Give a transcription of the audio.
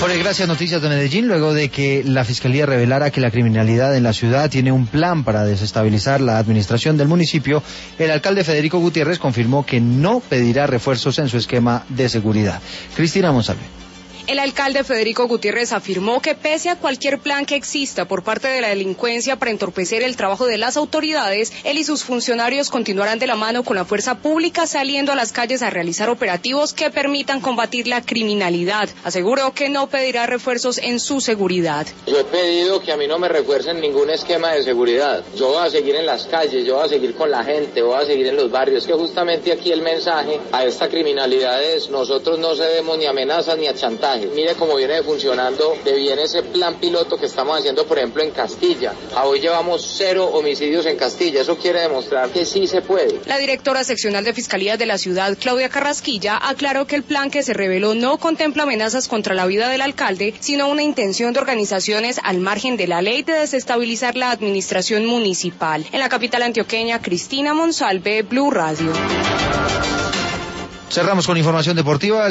Jorge, gracias. Noticias de Medellín. Luego de que la Fiscalía revelara que la criminalidad en la ciudad tiene un plan para desestabilizar la administración del municipio, el alcalde Federico Gutiérrez confirmó que no pedirá refuerzos en su esquema de seguridad. Cristina Monsalve. El alcalde Federico Gutiérrez afirmó que pese a cualquier plan que exista por parte de la delincuencia para entorpecer el trabajo de las autoridades, él y sus funcionarios continuarán de la mano con la fuerza pública saliendo a las calles a realizar operativos que permitan combatir la criminalidad. Aseguró que no pedirá refuerzos en su seguridad. Yo he pedido que a mí no me refuercen ningún esquema de seguridad. Yo voy a seguir en las calles, yo voy a seguir con la gente, voy a seguir en los barrios, que justamente aquí el mensaje a esta criminalidad es: nosotros no cedemos ni a amenazas ni a chantaje. Mire cómo viene funcionando de bien ese plan piloto que estamos haciendo, por ejemplo, en Castilla. A hoy llevamos 0 homicidios en Castilla. Eso quiere demostrar que sí se puede. La directora seccional de Fiscalía de la ciudad, Claudia Carrasquilla, aclaró que el plan que se reveló no contempla amenazas contra la vida del alcalde, sino una intención de organizaciones al margen de la ley de desestabilizar la administración municipal. En la capital antioqueña, Cristina Monsalve, Blue Radio. Cerramos con información deportiva.